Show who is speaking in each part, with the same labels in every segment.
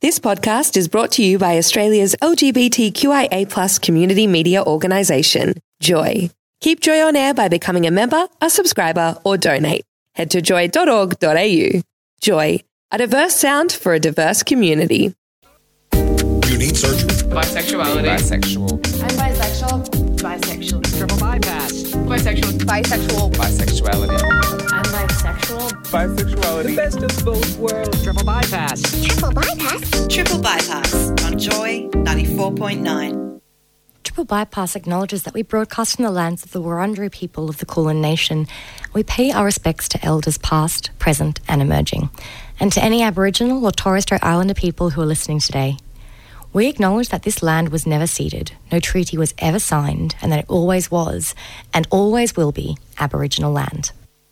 Speaker 1: This podcast is brought to you by Australia's LGBTQIA+ community media organisation, Joy. Keep Joy on air by becoming a member, a subscriber, or donate. Head to joy.org.au. Joy, a diverse sound for a diverse community.
Speaker 2: You need surgery.
Speaker 3: Bisexuality.
Speaker 4: Bisexual.
Speaker 5: I'm bisexual. Bisexual.
Speaker 4: Triple bypass.
Speaker 5: Bisexual. Bisexual.
Speaker 4: Bisexuality.
Speaker 5: I'm bisexual.
Speaker 4: Bisexuality. The best of both worlds. Triple bypass.
Speaker 5: Triple bypass.
Speaker 6: Triple Bypass on Joy 94.9.
Speaker 7: Triple Bypass acknowledges that we broadcast from the lands of the Wurundjeri people of the Kulin Nation. We pay our respects to elders past, present and emerging, and to any Aboriginal or Torres Strait Islander people who are listening today. We acknowledge that this land was never ceded, no treaty was ever signed, and that it always was, and always will be, Aboriginal land.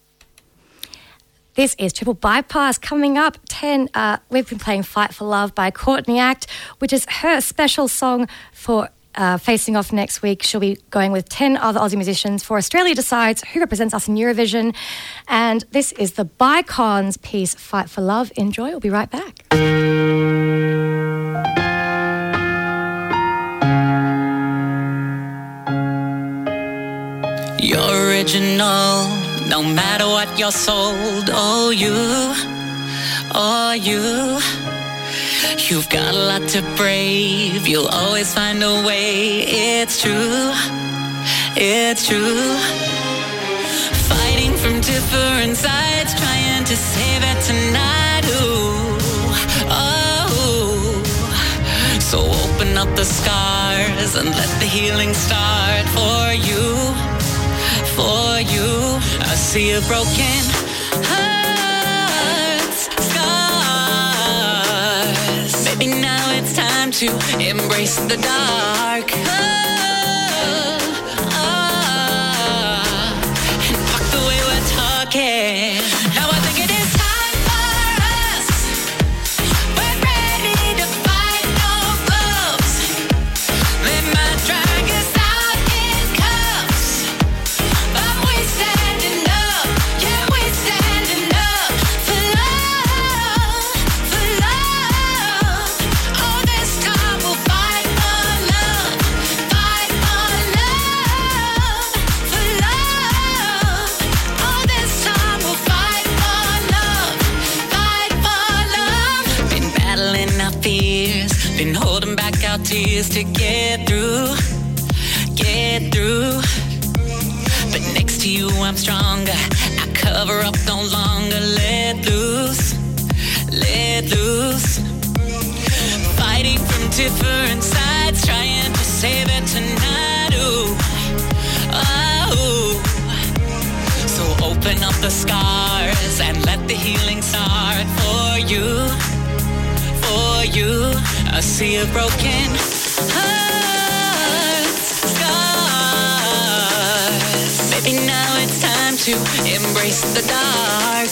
Speaker 7: This is Triple Bypass. Coming up, 10, we've been playing Fight for Love by Courtney Act, which is her special song for facing off next week. She'll be going with 10 other Aussie musicians for Australia Decides who represents us in Eurovision. And this is the Bicons piece, Fight for Love. Enjoy. We'll be right back.
Speaker 8: You're original, no matter what you're sold. Oh, you. You've got a lot to brave. You'll always find a way. It's true. Fighting from different sides, trying to save it tonight. So open up the scars and let the healing start for you. I see a broken hearts, scars. Maybe now it's time to embrace the dark. And fuck the way we're talking. Now I think it is time for us. We're ready to fight, no gloves. They might drag us out in cuffs, but we standing up. Yeah, we standing up for love, for love. Oh, this time we'll fight for love, fight for love, for love. Oh, this time we'll fight for love, fight for love. Been battling our fears, been holding back our tears to get through. But next to you I'm stronger, I cover up no longer, let loose. Fighting from different sides, trying to save it tonight. So open up the scars and let the healing start for you. I see a broken hearts, scars. Maybe now it's time to embrace the dark.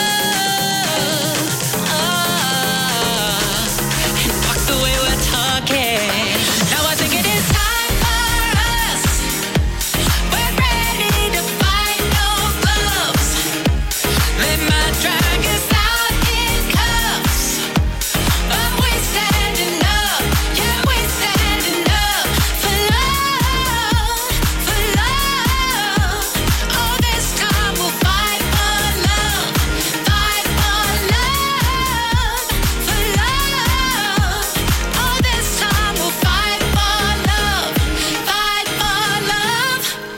Speaker 8: And fuck the way we're talking. Now I think it is time for us. We're ready to fight, no gloves. They might drag us out in cuffs, but we standing up. Yeah, we standing up for love, for love. Oh, this time we'll fight for love, fight for love, for love. Oh, this time we'll fight for love, fight for love.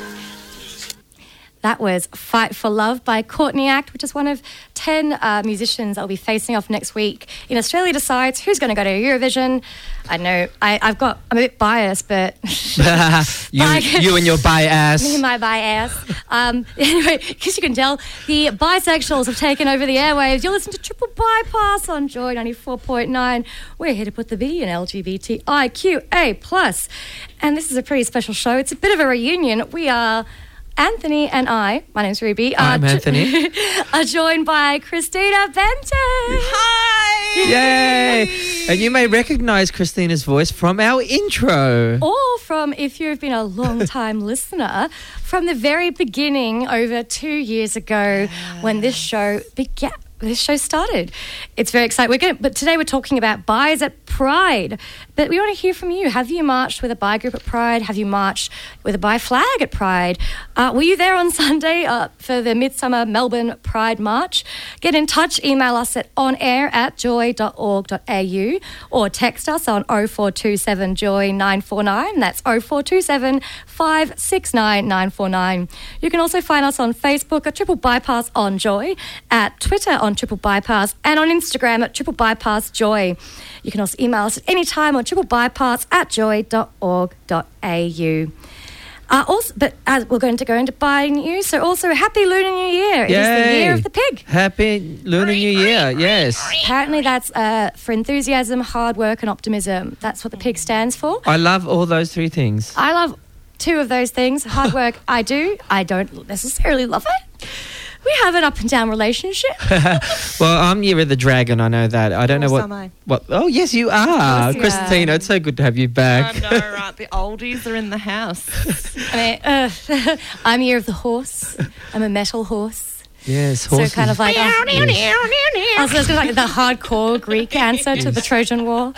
Speaker 7: That was Fight for Love by Courtney Act, which is one of 10 musicians that will be facing off next week in Australia Decides who's going to go to Eurovision. I know I'm a bit biased, but
Speaker 9: you and your bias.
Speaker 7: me and my bias. Anyway, because you can tell, the bisexuals have taken over the airwaves. You're listening to Triple Bypass on Joy 94.9. We're here to put the B in LGBTIQA+. And this is a pretty special show. It's a bit of a reunion. We are Anthony and my name's Ruby.
Speaker 9: I'm Anthony.
Speaker 7: Are joined by Christina Benton.
Speaker 6: Hi!
Speaker 9: Yay! And you may recognise Christina's voice from our intro.
Speaker 7: Or from, if you've been a long-time listener, from the very beginning over 2 years ago when this show began. this show started. It's very exciting. But today we're talking about Bis at Pride. But we want to hear from you. Have you marched with a bi group at Pride? Have you marched with a bi flag at Pride? Were you there on Sunday for the Midsummer Melbourne Pride March? Get in touch. Email us at onair@joy.org.au or text us on 0427 Joy 949. That's 0427 569 949. You can also find us on Facebook at Triple Bypass on Joy, at Twitter on Triple Bypass, and on Instagram at Triple Bypass Joy. You can also email us at any time on triplebypass@joy.org.au. But as we're going to go into Bi news, so also Happy Lunar New Year. It is the year of the pig.
Speaker 9: Happy Lunar New Year, yes.
Speaker 7: Apparently that's for enthusiasm, hard work and optimism. That's what the pig stands for.
Speaker 9: I love all those three things.
Speaker 7: I love two of those things. Hard work, I do. I don't necessarily love it. We have an up and down relationship.
Speaker 9: Well, I'm Year of the Dragon. I know that. I don't know
Speaker 3: am I.
Speaker 9: what. Oh, yes, you are,
Speaker 7: you
Speaker 9: Christina.
Speaker 7: are.
Speaker 9: It's so good to have you back.
Speaker 3: I know, right? The oldies are in the house.
Speaker 7: I'm Year of the Horse. I'm a metal horse.
Speaker 9: Yes,
Speaker 7: So
Speaker 9: horses.
Speaker 7: kind of like
Speaker 9: Yes.
Speaker 7: I was going to like the hardcore Greek answer to the Trojan War.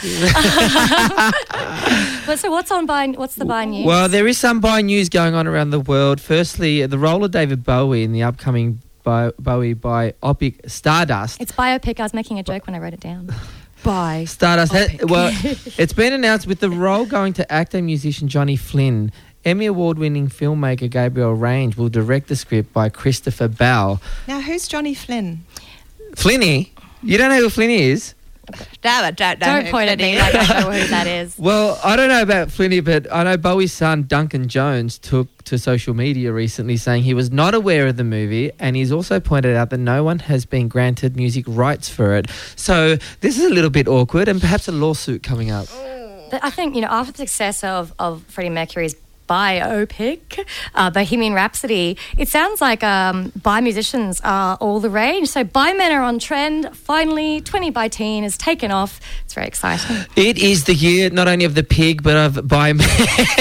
Speaker 7: But so what's the Bi news?
Speaker 9: Well, there is some Bi news going on around the world. Firstly, the role of David Bowie in the upcoming Bowie biopic Stardust.
Speaker 7: It's biopic. I was making a joke when I wrote it down.
Speaker 3: Bye.
Speaker 9: Stardust. Well, it's been announced with the role going to actor and musician Johnny Flynn. Emmy Award-winning filmmaker Gabriel Range will direct the script by Christopher Bell.
Speaker 3: Now, who's Johnny Flynn?
Speaker 9: Flinny? You don't know who Flinny is?
Speaker 3: Don't
Speaker 7: Point at me like I know who that is.
Speaker 9: Well, I don't know about Flinny, but I know Bowie's son, Duncan Jones, took to social media recently saying he was not aware of the movie, and he's also pointed out that no one has been granted music rights for it. So this is a little bit awkward and perhaps a lawsuit coming up.
Speaker 7: But I think, after the success of Freddie Mercury's biopic, Bohemian Rhapsody, it sounds like bi musicians are all the rage. So bi men are on trend. Finally, 20 by teen has taken off. It's very exciting.
Speaker 9: It is the year not only of the pig, but of bi men.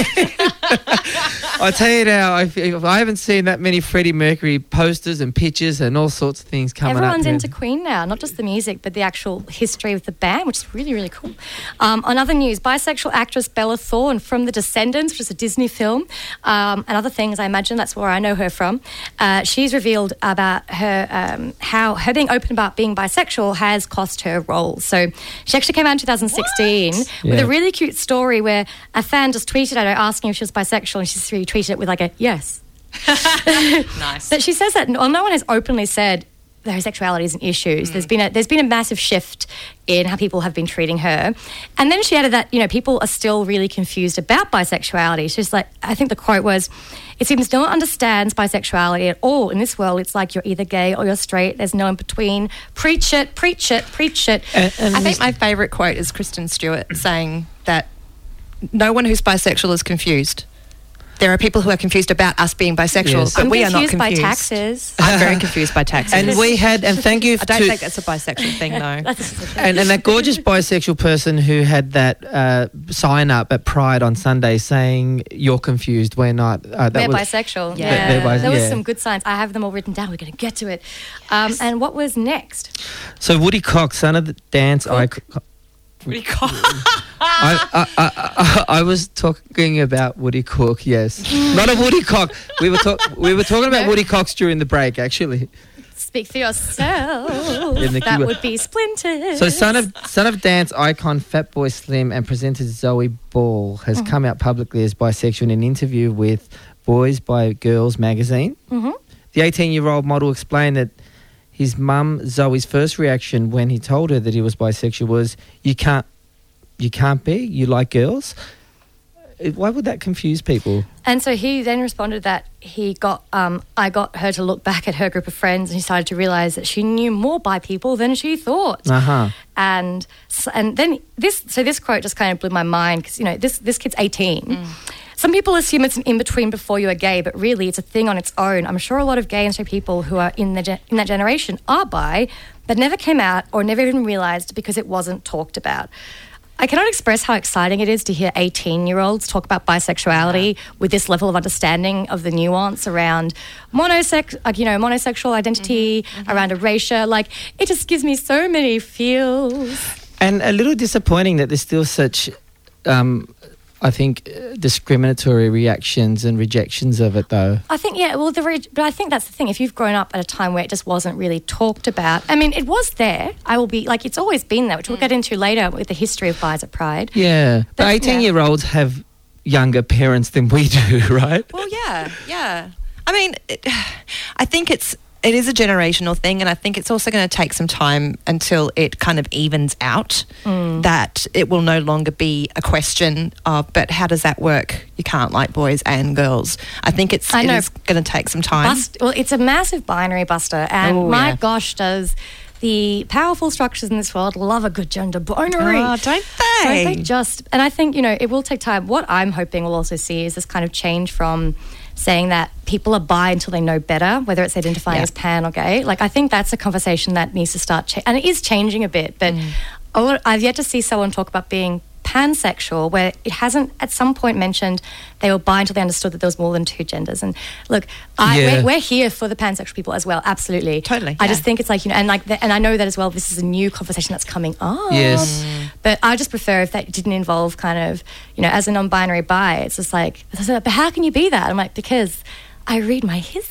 Speaker 9: I tell you now, I haven't seen that many Freddie Mercury posters and pictures and all sorts of things coming
Speaker 7: Everyone's
Speaker 9: up.
Speaker 7: into Queen now, not just the music, but the actual history of the band, which is really, really cool. On other news, bisexual actress Bella Thorne from The Descendants, which is a Disney film, and other things, I imagine that's where I know her from. She's revealed about her how her being open about being bisexual has cost her roles. So she actually came out in 2016 with a really cute story where a fan just tweeted at her asking if she was bisexual, and she just retweeted it with like a yes.
Speaker 3: Nice.
Speaker 7: But she says that no one has openly said that her sexuality is an issue. So there's been a massive shift in how people have been treating her. And then she added that, people are still really confused about bisexuality. She's like, I think the quote was, "It seems no one understands bisexuality at all in this world. It's like you're either gay or you're straight. There's no in between. Preach it, preach it, preach it."
Speaker 3: I think my favourite quote is Kristen Stewart saying that no one who's bisexual is confused. There are people who are confused about us being bisexual,
Speaker 9: Yes.
Speaker 3: but
Speaker 7: I'm
Speaker 3: we are not
Speaker 7: confused by
Speaker 3: confused.
Speaker 7: taxes.
Speaker 3: I'm very confused by taxes.
Speaker 9: And thank you
Speaker 3: I don't
Speaker 9: to...
Speaker 3: think that's a bisexual thing, though.
Speaker 9: And that gorgeous bisexual person who had that sign up at Pride on Sunday saying, "You're confused, we're not."
Speaker 7: They're bisexual.
Speaker 3: Yeah.
Speaker 7: There was
Speaker 9: yeah.
Speaker 7: some good signs. I have them all written down. We're going to get to it. And what was next?
Speaker 9: So Woody Cox, son of the dance icon. I was talking about Woody Cook, yes. Not a Woody Cock. We were talking about Woody Cox during the break, actually.
Speaker 7: Speak for yourself.
Speaker 9: Nikki,
Speaker 7: That would be Splinters.
Speaker 9: So son of dance icon Fatboy Slim and presenter Zoe Ball has come out publicly as bisexual in an interview with Boys by Girls magazine. Mm-hmm. The 18-year-old model explained that his mum Zoe's first reaction when he told her that he was bisexual was, "You can't be. You like girls." Why would that confuse people?
Speaker 7: And so he then responded that I got her to look back at her group of friends, and he started to realise that she knew more bi people than she thought.
Speaker 9: Uh-huh.
Speaker 7: And then this quote just kind of blew my mind because this kid's 18. Some people assume it's an in-between before you are gay, but really it's a thing on its own. I'm sure a lot of gay and straight people who are in that generation are bi, but never came out or never even realised because it wasn't talked about. I cannot express how exciting it is to hear 18-year-olds talk about bisexuality with this level of understanding of the nuance around monosexual identity, around erasure. Like, it just gives me so many feels.
Speaker 9: And a little disappointing that there's still such, I think, discriminatory reactions and rejections of it, though.
Speaker 7: I think, yeah, well, but I think that's the thing. If you've grown up at a time where it just wasn't really talked about, I mean, it was there. I will be, like, it's always been there, which we'll get into later with the history of Bis at Pride.
Speaker 9: Yeah, but 18-year-olds have younger parents than we do, right?
Speaker 3: Well, yeah. I mean, I think it is a generational thing, and I think it's also going to take some time until it kind of evens out, that it will no longer be a question of, but how does that work? You can't like boys and girls. I think it is going to take some time.
Speaker 7: Well, it's a massive binary, Buster, and gosh, does the powerful structures in this world love a good gender binary.
Speaker 3: Oh, don't they?
Speaker 7: Don't they just... And I think, it will take time. What I'm hoping we'll also see is this kind of change from saying that people are bi until they know better, whether it's identifying as pan or gay. Like, I think that's a conversation that needs to start... and it is changing a bit, but I've yet to see someone talk about being pansexual where it hasn't at some point mentioned they were bi until they understood that there was more than two genders. And look, we're here for the pansexual people as well, absolutely.
Speaker 3: Totally.
Speaker 7: I just think it's like, and I know that as well, this is a new conversation that's coming up.
Speaker 9: Yes.
Speaker 7: But I just prefer if that didn't involve kind of, as a non-binary bi, it's just like, but how can you be that? I'm like, because I read my history.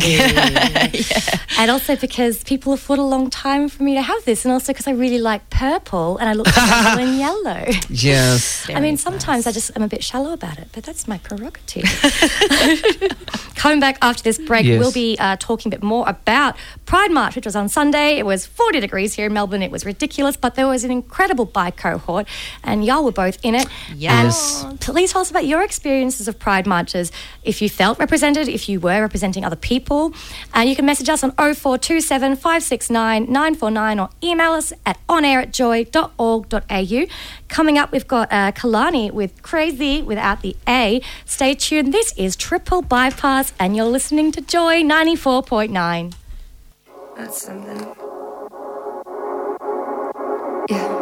Speaker 7: And also because people have fought a long time for me to have this, and also because I really like purple and I look purple and yellow.
Speaker 9: Yes.
Speaker 7: I mean, sometimes I just am a bit shallow about it, but that's my prerogative. Coming back after this break, we'll be talking a bit more about Pride March, which was on Sunday. It was 40 degrees here in Melbourne. It was ridiculous, but there was an incredible bi cohort, and y'all were both in it.
Speaker 9: Yes.
Speaker 7: And please tell us about your experiences of Pride Marches, if you felt represented, if you were representing other people. And you can message us on 0427 569 949 or email us at onair@joy.org.au. Coming up, we've got Kalani with Crazy without the A. Stay tuned. This is Triple Bypass, and you're listening to Joy 94.9. That's something. Yeah.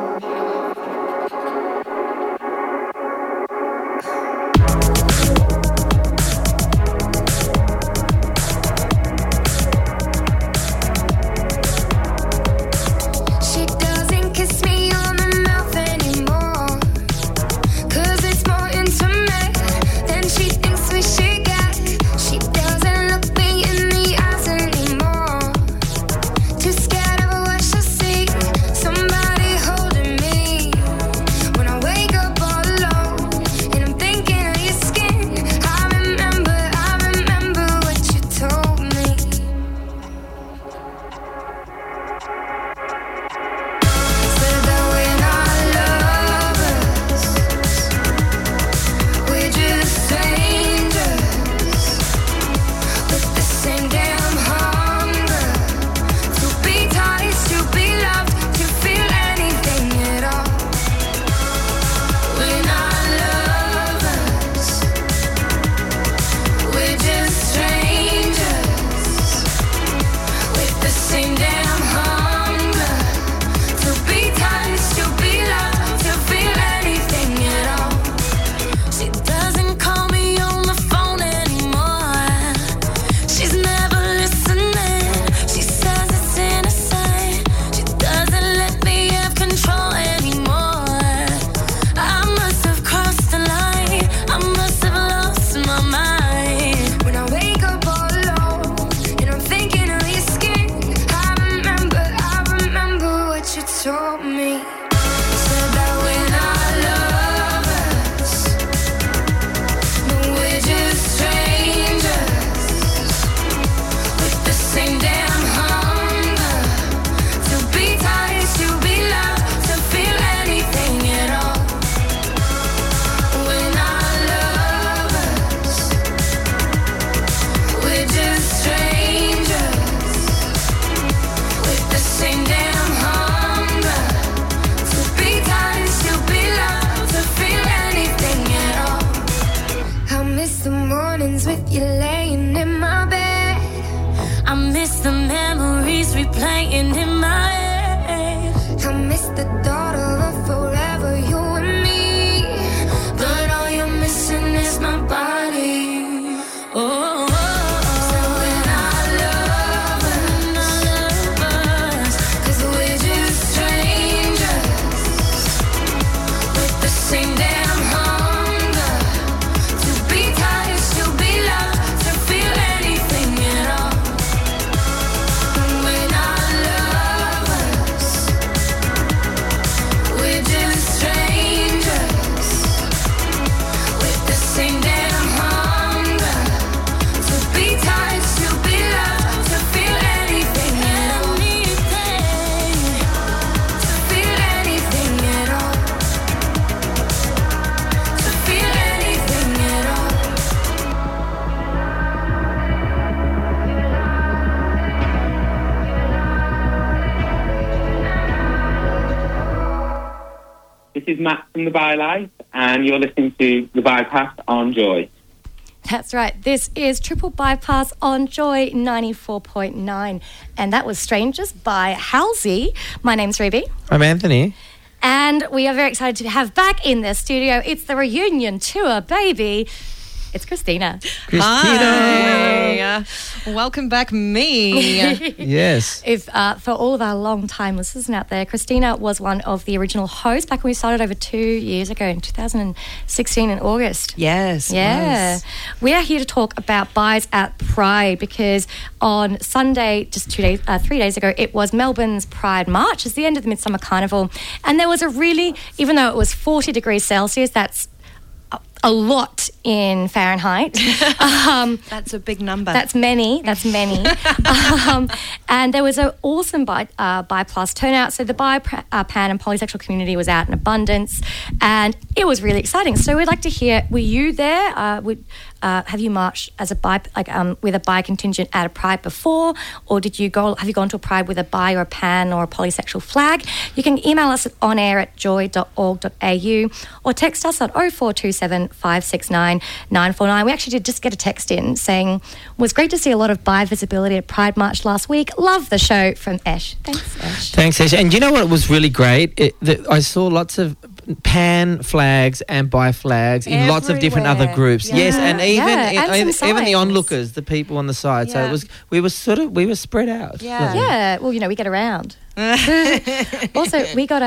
Speaker 8: replaying in my head. I miss the thought of a forever, you
Speaker 10: is Matt from The Bylife, and you're listening to The Bypass on Joy.
Speaker 7: That's right. This is Triple Bypass on Joy 94.9. And that was Strangers by Halsey. My name's Ruby.
Speaker 9: I'm Anthony.
Speaker 7: And we are very excited to have back in the studio. It's the reunion tour, baby. It's Christina.
Speaker 3: Hi. Welcome back, me.
Speaker 9: Yes.
Speaker 7: If for all of our long-time listeners out there, Christina was one of the original hosts back when we started over 2 years ago in 2016 in August.
Speaker 3: Yes.
Speaker 7: Yeah.
Speaker 3: Was.
Speaker 7: We are here to talk about Bis at Pride because on Sunday, just 3 days ago, it was Melbourne's Pride March. It's the end of the Midsummer Carnival. And there was a really, even though it was 40 degrees Celsius, that's a lot in Fahrenheit.
Speaker 3: That's a big number.
Speaker 7: That's many. And there was an awesome Bi Plus turnout. So the Bi, Pan and polysexual community was out in abundance, and it was really exciting. So we'd like to hear, were you there? Have you marched as a Bi, with a Bi contingent at a Pride before, or have you gone to a Pride with a Bi or a Pan or a polysexual flag? You can email us at onair@joy.org.au or text us at 0427 569 949. We actually did just get a text in saying, was great to see a lot of Bi visibility at Pride March last week. Love the show, from Ash. Thanks, Ash.
Speaker 9: Thanks, Ash. And you know what was really great? I saw lots of Pan flags and Bi flags in lots of different other groups.
Speaker 7: Yeah.
Speaker 9: Yes, and even
Speaker 7: some
Speaker 9: even the
Speaker 7: signs.
Speaker 9: onlookers, the people on the side.
Speaker 3: Yeah.
Speaker 9: So we were spread out.
Speaker 3: Yeah.
Speaker 7: Yeah, well, we get around. Also, we got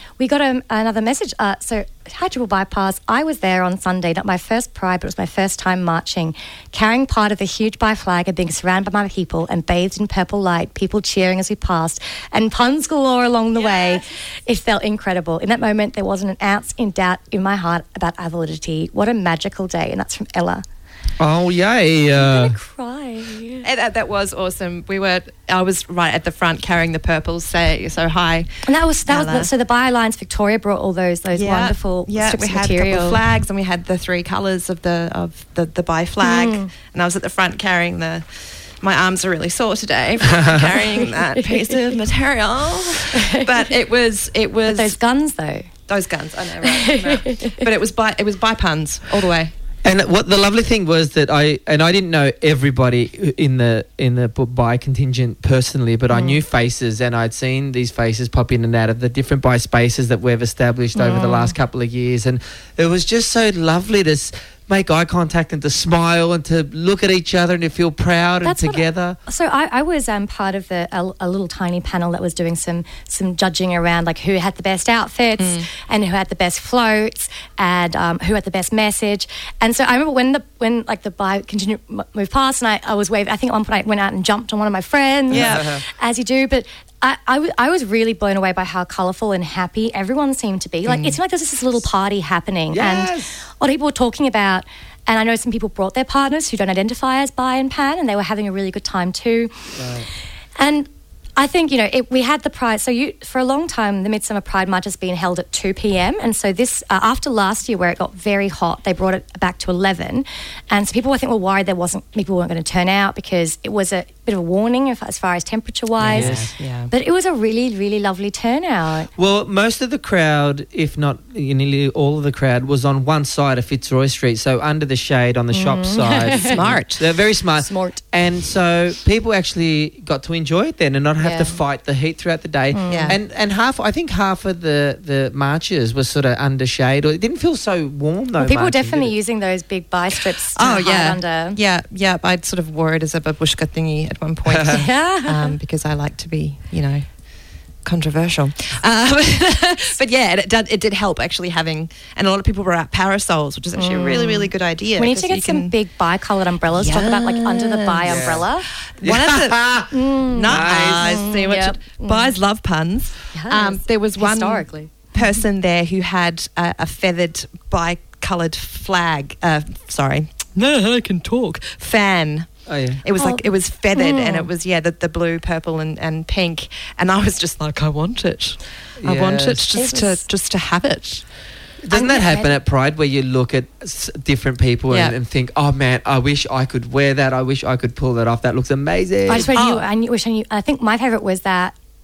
Speaker 7: another message. So, hi, Triple Bypass. I was there on Sunday, not my first Pride, but it was my first time marching, carrying part of the huge Bi flag and being surrounded by my people and bathed in purple light, people cheering as we passed, and puns galore along the way. It felt incredible. In that moment, there wasn't an ounce in doubt in my heart about our validity. What a magical day. And that's from Ella.
Speaker 9: Oh, yay.
Speaker 7: I'm gonna cry.
Speaker 3: That was awesome. I was right at the front carrying the purples. So hi.
Speaker 7: And that was
Speaker 3: Ella.
Speaker 7: so the Bi Alliance Victoria brought all those wonderful strips
Speaker 3: we
Speaker 7: of
Speaker 3: had
Speaker 7: material.
Speaker 3: a couple of flags, and we had the three colours of the Bi flag, and I was at the front carrying my arms are really sore today from carrying that piece of material. But it was
Speaker 7: But those guns though.
Speaker 3: those guns. I know, right? No. But it was Bi puns all the way.
Speaker 9: And what the lovely thing was that I didn't know everybody in the Bi contingent personally, but I knew faces, and I'd seen these faces pop in and out of the different Bi spaces that we've established over the last couple of years, and it was just so lovely to make eye contact and to smile and to look at each other and to feel proud and together.
Speaker 7: So I was part of a little tiny panel that was doing some judging around, like who had the best outfits and who had the best floats and who had the best message. And so I remember when the Bi contingent moved past, and I was waving. I think at one point I went out and jumped on one of my friends, as you do, but. I was really blown away by how colourful and happy everyone seemed to be. Like, it seemed like there was this little party happening. And a lot of people were talking about, and I know some people brought their partners who don't identify as Bi and Pan, and they were having a really good time too. Right. And I think, we had the Pride. So for a long time, the Midsummer Pride March has been held at 2 p.m. And so this, after last year where it got very hot, they brought it back to 11. And so people, I think, were worried people weren't going to turn out because it was a bit of a warning as far as temperature-wise.
Speaker 9: Yes.
Speaker 3: Yeah.
Speaker 7: But it was a really, really lovely turnout.
Speaker 9: Well, most of the crowd, if not nearly all of the crowd, was on one side of Fitzroy Street, so under the shade on the shop side.
Speaker 3: Smart.
Speaker 9: They're very smart.
Speaker 7: Smart.
Speaker 9: And so people actually got to enjoy it then and not have to fight the heat throughout the day.
Speaker 3: Yeah.
Speaker 9: And half of the marches was sort of under shade, or it didn't feel so warm though.
Speaker 7: Well, people were
Speaker 9: marching,
Speaker 7: definitely
Speaker 9: did it?
Speaker 7: using those big Bi strips to hide under.
Speaker 3: Yeah. I sort of wore it as a babushka thingy at one point. Because I like to be, controversial. But yeah, it did help actually having, and a lot of people brought out parasols, which is actually a really, really good idea.
Speaker 7: We need to get some big Bi-coloured umbrellas. Talk about like under the Bi umbrella.
Speaker 3: One of the nice. See what Bis love puns.
Speaker 7: Yes.
Speaker 3: There was one
Speaker 7: Historically.
Speaker 3: person there who had a feathered Bi-coloured flag. Sorry, no, I can talk. Fan.
Speaker 9: Oh yeah.
Speaker 3: It was it was feathered, and it was the blue, purple, and pink. And I was just like, I want it. I want it just to have it.
Speaker 9: Doesn't that happen at Pride where you look at different people and think, oh man, I wish I could wear that. I wish I could pull that off. That looks amazing.
Speaker 7: I just wish I knew. I think my favourite was that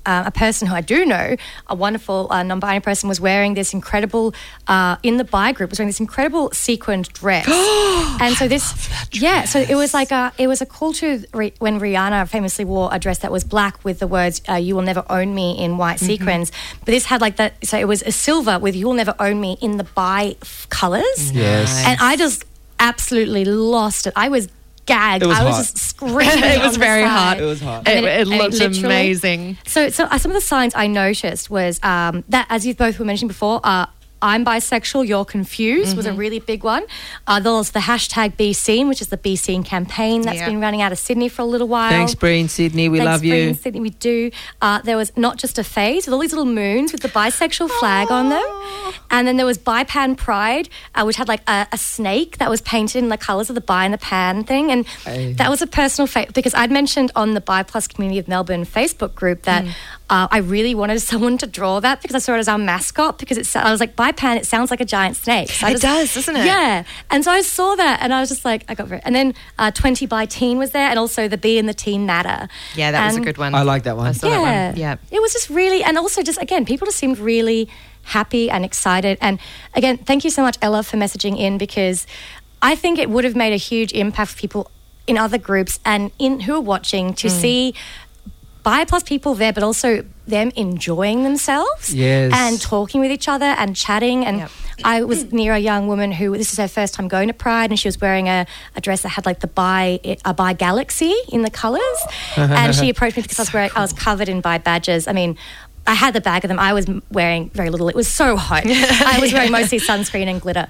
Speaker 7: a person who I do know, a wonderful non-binary person, was wearing this incredible, in the bi group, was wearing this incredible sequined dress. And so so it was like it was a call to when Rihanna famously wore a dress that was black with the words, "You will never own me" in white sequins. But this had like that, so it was a silver with "You will never own me" in the bi colours.
Speaker 9: Yes.
Speaker 7: And I just absolutely lost it. I was gagged.
Speaker 9: It was
Speaker 7: I was
Speaker 9: hot.
Speaker 7: just screaming.
Speaker 3: It was
Speaker 7: on the
Speaker 3: very
Speaker 7: side.
Speaker 3: hot.
Speaker 9: It was hot.
Speaker 7: And
Speaker 3: It looked
Speaker 7: literally-
Speaker 3: amazing.
Speaker 7: So some of the signs I noticed was that, as you both were mentioning before, I'm bisexual, you're confused was a really big one. There was the hashtag Be Seen, which is the Be Seen campaign that's been running out of Sydney for a little while.
Speaker 9: Thanks, Bree in Sydney. We love
Speaker 7: Bree
Speaker 9: you.
Speaker 7: in Sydney, we do. There was Not Just a Phase with all these little moons with the bisexual flag on them. And then there was Bi-Pan Pride, which had like a snake that was painted in the colours of the bi and the pan thing. And that was a personal favourite because I'd mentioned on the Bi Plus Community of Melbourne Facebook group that I really wanted someone to draw that because I saw it as our mascot because I was like, Bi-Pan, it sounds like a giant snake. So
Speaker 3: It does, doesn't it?
Speaker 7: Yeah. And so I saw that and I was just like, I got very... And then 20 by Teen was there and also the B and the Teen Matter.
Speaker 3: Yeah, that was a
Speaker 7: And-
Speaker 3: good one.
Speaker 9: I like that one.
Speaker 3: I saw that one. Yeah.
Speaker 7: It was just really, and also just, again, people just seemed really happy and excited. And again, thank you so much, Ella, for messaging in because I think it would have made a huge impact for people in other groups and who are watching to see bi plus people there, but also them enjoying themselves
Speaker 9: Yes.
Speaker 7: and talking with each other and chatting. And I was near a young woman who, this is her first time going to Pride, and she was wearing a dress that had like a bi galaxy in the colours. And she approached me because I was covered in bi badges. I mean, I had the bag of them. I was wearing very little. It was so hot. I was wearing mostly sunscreen and glitter.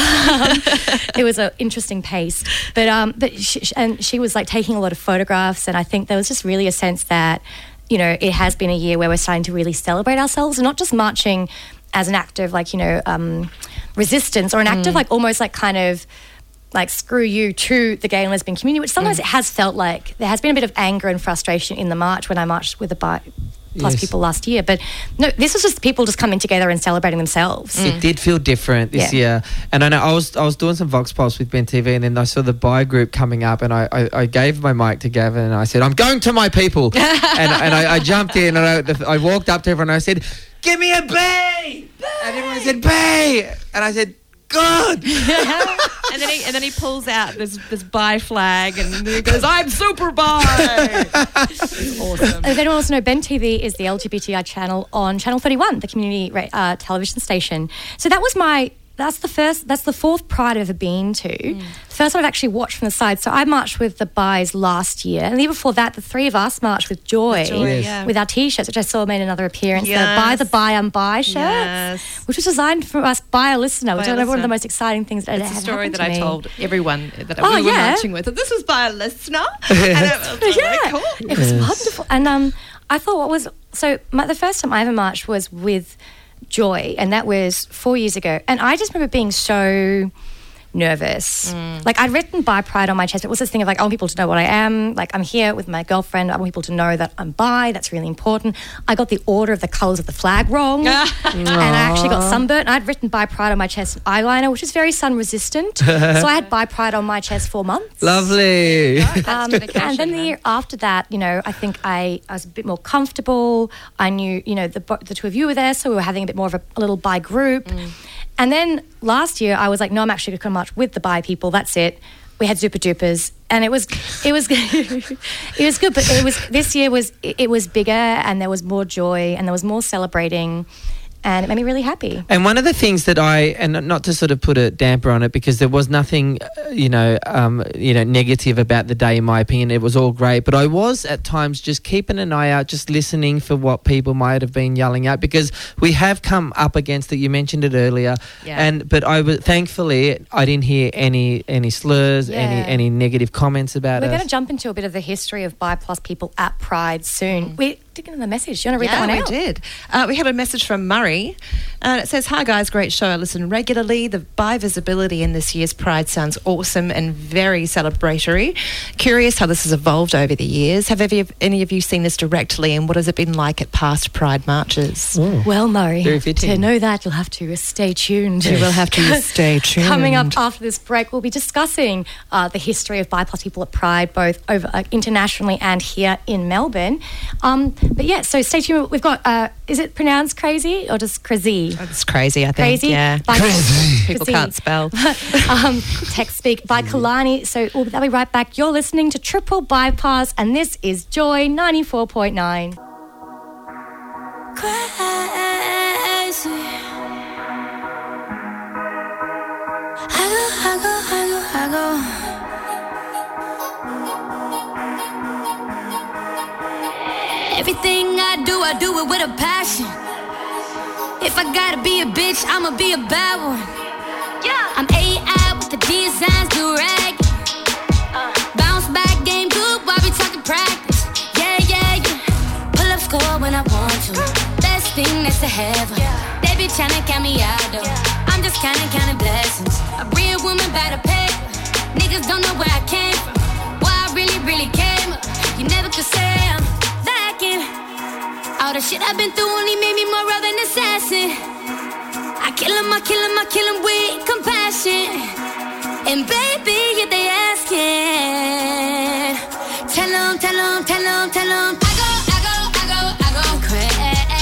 Speaker 7: It was an interesting pace. But she was like taking a lot of photographs, and I think there was just really a sense that, you know, it has been a year where we're starting to really celebrate ourselves and not just marching as an act of like, you know, resistance or an act of like almost like kind of like screw you to the gay and lesbian community, which sometimes it has felt like there has been a bit of anger and frustration in the march when I marched with the bi plus people last year. But no, this was just people just coming together and celebrating themselves.
Speaker 9: It did feel different this year. And I know I was doing some Vox Pops with Ben TV, and then I saw the bi group coming up, and I gave my mic to Gavin and I said, I'm going to my people. and I jumped in and I walked up to everyone and I said, give me a B! And everyone said, B! And I said, good!
Speaker 3: And then he pulls out this bi flag and he goes, I'm super bi. It's awesome.
Speaker 7: If anyone wants to know, Ben TV is the LGBTI channel on Channel 31, the community television station. So that's the fourth Pride I've ever been to. The first one I've actually watched from the side. So I marched with the Bis last year. And the year before that, the three of us marched with Joy, with our T-shirts, which I saw made another appearance.
Speaker 3: Yes.
Speaker 7: The Bi I'm Bi shirts,
Speaker 3: Yes.
Speaker 7: which was designed for us by a listener, which
Speaker 3: By a
Speaker 7: is one of
Speaker 3: listener.
Speaker 7: the most exciting things that
Speaker 3: It's a
Speaker 7: had
Speaker 3: story
Speaker 7: happened
Speaker 3: that
Speaker 7: to
Speaker 3: I
Speaker 7: me.
Speaker 3: told everyone that
Speaker 7: Oh,
Speaker 3: we were
Speaker 7: yeah.
Speaker 3: marching with. And this was by a listener. And it was really cool.
Speaker 7: It was wonderful. And I thought the first time I ever marched was with Joy, and that was 4 years ago. And I just remember being so nervous. Like, I'd written bi pride on my chest, but it was this thing of like, I want people to know what I am. Like, I'm here with my girlfriend. I want people to know that I'm bi. That's really important. I got the order of the colours of the flag wrong. And I actually got sunburnt. I'd written bi pride on my chest with eyeliner, which is very sun resistant. So I had bi pride on my chest 4 months.
Speaker 9: Lovely.
Speaker 7: And then the year after that, you know, I think I was a bit more comfortable. I knew, you know, the two of you were there, so we were having a bit more of a little bi group. And then last year, I was like, no, I'm actually going to come march with the bi people. That's it. We had Super Dupers, and it was it was good. But this year was bigger, and there was more joy, and there was more celebrating. And it made me really happy.
Speaker 9: And one of the things that and not to sort of put a damper on it, because there was nothing, negative about the day, in my opinion. It was all great. But I was at times just keeping an eye out, just listening for what people might have been yelling out, because we have come up against it. You mentioned it earlier.
Speaker 3: Yeah.
Speaker 9: But thankfully, I didn't hear any slurs, any negative comments about
Speaker 7: We're
Speaker 9: us.
Speaker 7: going to jump into a bit of the history of bi plus people at Pride soon. We did get a message. Do you want to read that one out?
Speaker 3: We did. We had a message from Murray. And it says, hi guys, great show. I listen regularly. The bi visibility in this year's Pride sounds awesome and very celebratory. Curious how this has evolved over the years. Have any of you seen this directly, and what has it been like at past Pride marches?
Speaker 7: Well, Murray,
Speaker 9: Very fitting.
Speaker 7: to know that, you'll have to stay tuned.
Speaker 3: You will have to stay tuned.
Speaker 7: Coming up after this break, we'll be discussing the history of bi plus people at Pride, both over internationally and here in Melbourne. But yeah, so stay tuned. We've got, is it pronounced crazy or just crazy?
Speaker 3: It's crazy, I think.
Speaker 7: Crazy?
Speaker 3: Yeah.
Speaker 7: By
Speaker 3: People can't spell.
Speaker 7: Text speak by Kalani. So we'll be right back. You're listening to Triple Bypass, and this is Joy 94.9.
Speaker 8: Crazy. I go. Everything I do it with a passion. If I gotta be a bitch, I'ma be a bad one. Yeah. I'm AI with the designs, do rag. Bounce back, game good while we talking practice. Yeah. Pull up score when I want to. Best thing that's to heaven. They be tryna count me out though. I'm just counting blessings. A real woman by the paper. Niggas don't know where I came from. Why I really came up. You never could say I'm lacking. All the shit I've been through only made me more of an assassin. I kill him with compassion. And baby, if they asking, tell them. I go crazy.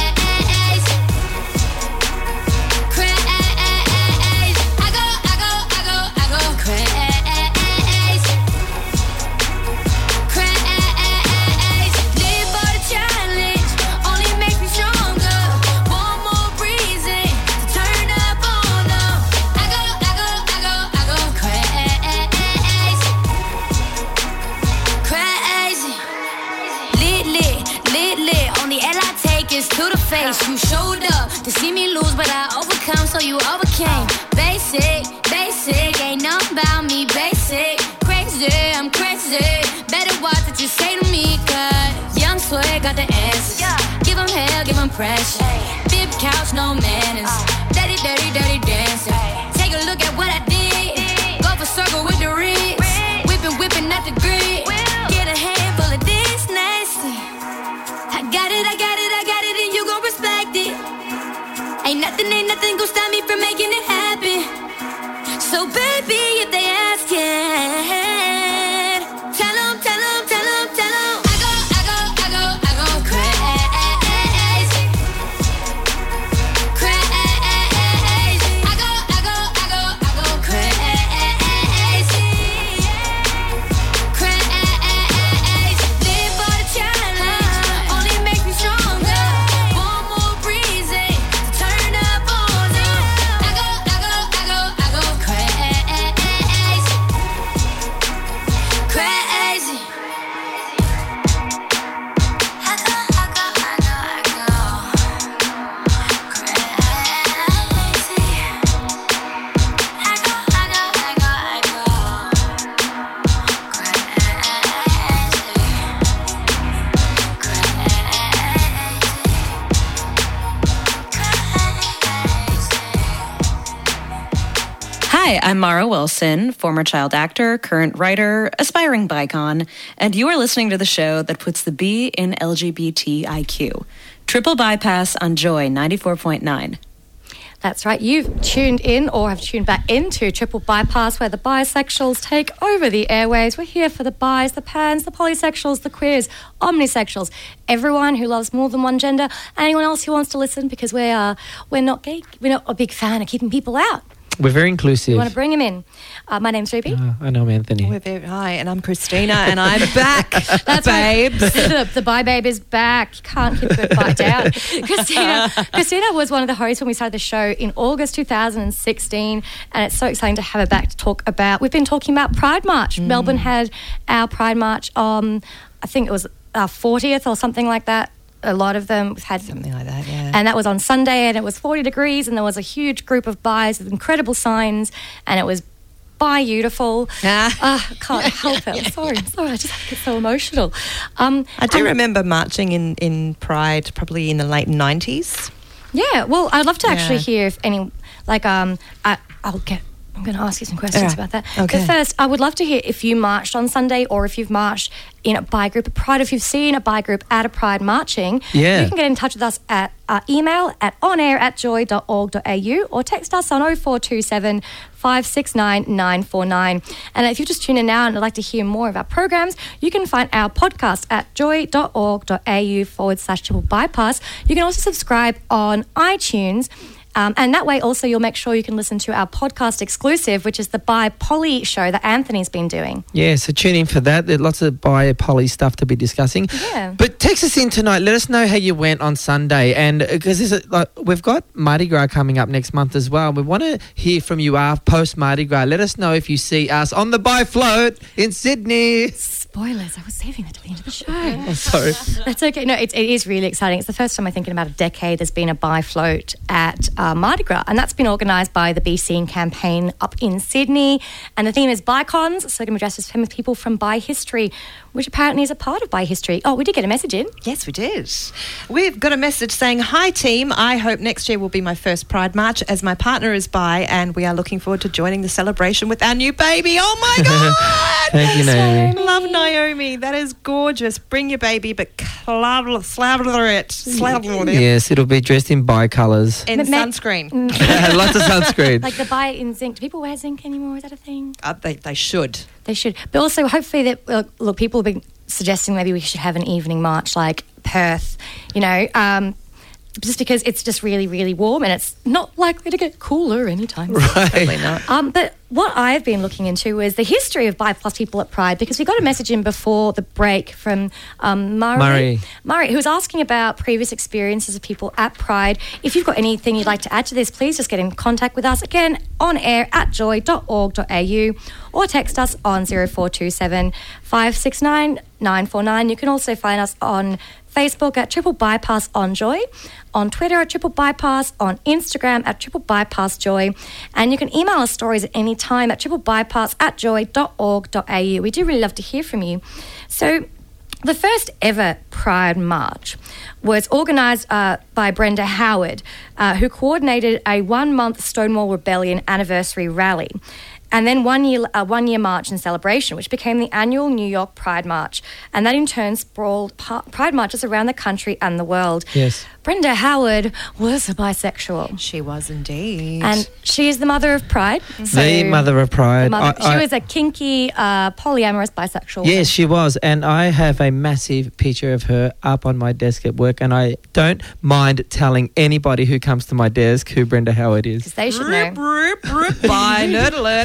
Speaker 8: To the face, you showed up to see me lose, but I overcome, so you overcame. Basic, ain't nothing about me. Basic, crazy, I'm crazy. Better watch what you say to me, cause young swag got the answers. Give them hell, give them pressure. Big couch, no manners. Dirty dancing. Take a look at what I did. Go for circle with the wrist. Whipping at the grid. Get a handful of this nasty. I got it, and you gon' respect it. Ain't nothing gon' stop me from making it happen. So baby, if they asking, tell them. I go crazy. I go crazy. Live for the challenge, only makes me stronger. One more reason to turn up on them. I go crazy.
Speaker 11: Hi, I'm Mara Wilson, former child actor, current writer, aspiring bicon, and you are listening to the show that puts the B in LGBTIQ. Triple Bypass on Joy 94.9.
Speaker 7: That's right. You've tuned in or have tuned back into Triple Bypass, where the bisexuals take over the airwaves. We're here for the bis, the pans, the polysexuals, the queers, omnisexuals, everyone who loves more than one gender, anyone else who wants to listen, because we're not gay. We're not a big fan of keeping people out.
Speaker 9: We're very inclusive.
Speaker 7: We want to bring them in. My name's Ruby.
Speaker 9: And I'm Anthony.
Speaker 3: Hi, and I'm Christina, and I'm back.
Speaker 7: That's babes. Right. The bi babe is back. You can't keep the bi down. Christina was one of the hosts when we started the show in August 2016, and it's so exciting to have her back to talk about. We've been talking about Pride March. Melbourne had our Pride March on, I think it was our 40th or something like that. A lot of them had
Speaker 3: something like that, yeah.
Speaker 7: And that was on Sunday, and it was 40 degrees, and there was a huge group of bis with incredible signs, and it was bi-beautiful. Can't help it. I'm sorry. I just get so emotional.
Speaker 3: I do remember marching in Pride probably in the late 90s.
Speaker 7: Yeah, well, I'd love to actually hear if any, like, I'll get I'm going to ask you some questions about that.
Speaker 3: Okay.
Speaker 7: But first, I would love to hear if you marched on Sunday or if you've marched in a bi group at Pride, if you've seen a bi group at a Pride marching.
Speaker 9: Yeah.
Speaker 7: You can get in touch with us at our email at onair@joy.org.au or text us on 0427 569 949. And if you're just tuning in now and would like to hear more of our programs, you can find our podcast at joy.org.au/triple bypass. You can also subscribe on iTunes. And that way also you'll make sure you can listen to our podcast exclusive, which is the Bi Poly show that Anthony's been doing.
Speaker 9: Yeah, so tune in for that. There's lots of bi-poly stuff to be discussing.
Speaker 7: Yeah.
Speaker 9: But text us in tonight. Let us know how you went on Sunday. And because we've got Mardi Gras coming up next month as well. We want to hear from you post Mardi Gras. Let us know if you see us on the Bi Float in Sydney.
Speaker 7: Spoilers, I was saving that till the end of the show.
Speaker 9: Oh, sorry.
Speaker 7: That's okay. No, it is really exciting. It's the first time I think in about a decade there's been a Bi Float at Mardi Gras, and that's been organised by the Be Seen campaign up in Sydney. And the theme is Bicons, so it can be dressed as famous people from Bi history, which apparently is a part of Bi history. Oh, we did get a message in.
Speaker 3: Yes, we did. We've got a message saying, "Hi team, I hope next year will be my first Pride March as my partner is bi and we are looking forward to joining the celebration with our new baby." Oh my God!
Speaker 9: Thank you, Naomi.
Speaker 3: Love Naomi. That is gorgeous. Bring your baby, but slather it.
Speaker 9: Yes, it'll be dressed in bi-colours.
Speaker 3: In sunscreen.
Speaker 9: Lots of sunscreen.
Speaker 7: Like the Bi in zinc. Do people wear zinc anymore? Is that a thing?
Speaker 3: They should.
Speaker 7: They should. But also, hopefully, that look, people have been suggesting maybe we should have an evening march like Perth, just because it's just really, really warm and it's not likely to get cooler anytime soon.
Speaker 3: Probably not.
Speaker 7: But what I've been looking into is the history of Bi Plus people at Pride, because we got a message in before the break from Murray, who was asking about previous experiences of people at Pride. If you've got anything you'd like to add to this, please just get in contact with us. Again, on air at joy.org.au or text us on 0427 569 949. You can also find us on Facebook at Triple Bypass on Joy, on Twitter at Triple Bypass, on Instagram at Triple Bypass Joy, and you can email us stories at any time at triplebypass@joy.org.au. We do really love to hear from you. So the first ever Pride March was organised by Brenda Howard, who coordinated a 1-month Stonewall Rebellion anniversary rally. And then one year march and celebration, which became the annual New York Pride March. And that in turn sprawled Pride marches around the country and the world.
Speaker 9: Yes.
Speaker 7: Brenda Howard was a bisexual.
Speaker 3: She was indeed.
Speaker 7: And she is the mother of Pride.
Speaker 9: The mother of Pride.
Speaker 7: She was a kinky, polyamorous bisexual.
Speaker 9: Yes, she was. And I have a massive picture of her up on my desk at work. And I don't mind telling anybody who comes to my desk who Brenda Howard is.
Speaker 7: Because they should know.
Speaker 3: Bye, nerd alert.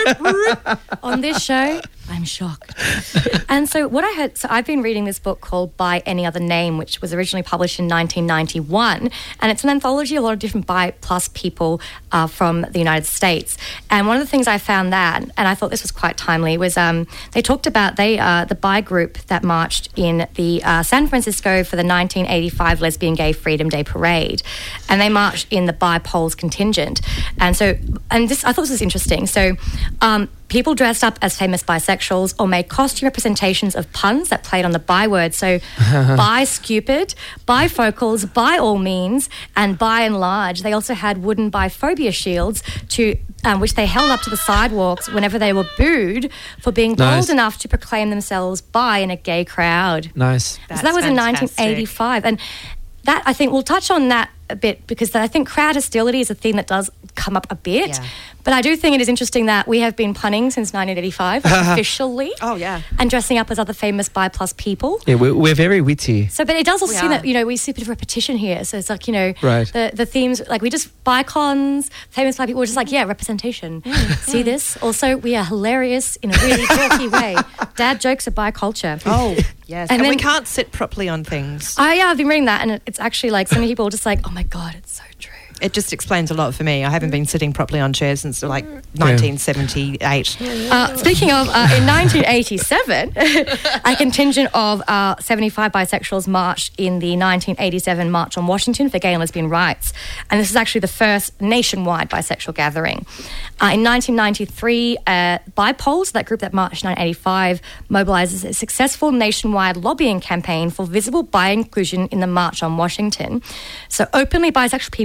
Speaker 7: On this show, I'm shocked. And so what I heard, so I've been reading this book called By Any Other Name, which was originally published in 1991. And it's an anthology of a lot of different bi plus people from the United States. And one of the things I found that, and I thought this was quite timely, was they talked about the bi group that marched in the San Francisco for the 1985 Lesbian Gay Freedom Day Parade. And they marched in the Bi Poles contingent. And so, I thought this was interesting. So, people dressed up as famous bisexuals or made costume representations of puns that played on the bi word. So bi-stupid, bifocals, by all means, and by and large. They also had wooden biphobia shields which they held up to the sidewalks whenever they were booed for being bold enough to proclaim themselves bi in a gay crowd.
Speaker 9: Nice.
Speaker 7: So that was in 1985. And that, I think, we'll touch on that a bit because I think crowd hostility is a thing that does come up a bit.
Speaker 3: Yeah.
Speaker 7: But I do think it is interesting that we have been punning since 1985 officially.
Speaker 3: Oh, yeah.
Speaker 7: And dressing up as other famous bi plus people.
Speaker 9: Yeah, we're very witty.
Speaker 7: So, but it does also seem that, we see a bit of repetition here. So it's like,
Speaker 9: right.
Speaker 7: the themes, like we just, bicons, famous bi people, we're just like, representation. See this? Also, we are hilarious in a really dorky way. Dad jokes are bi culture.
Speaker 3: Oh, yes. And
Speaker 7: then,
Speaker 3: we can't sit properly on things.
Speaker 7: I've been reading that and it's actually like some people are just like, oh my God, it's so true.
Speaker 3: It just explains a lot for me. I haven't been sitting properly on chairs since like 1978.
Speaker 7: Speaking of, in 1987, a contingent of 75 bisexuals marched in the 1987 March on Washington for gay and lesbian rights. And this is actually the first nationwide bisexual gathering. In 1993, BiPoles, that group that marched in 1985, mobilises a successful nationwide lobbying campaign for visible bi inclusion in the March on Washington. So openly bisexual people take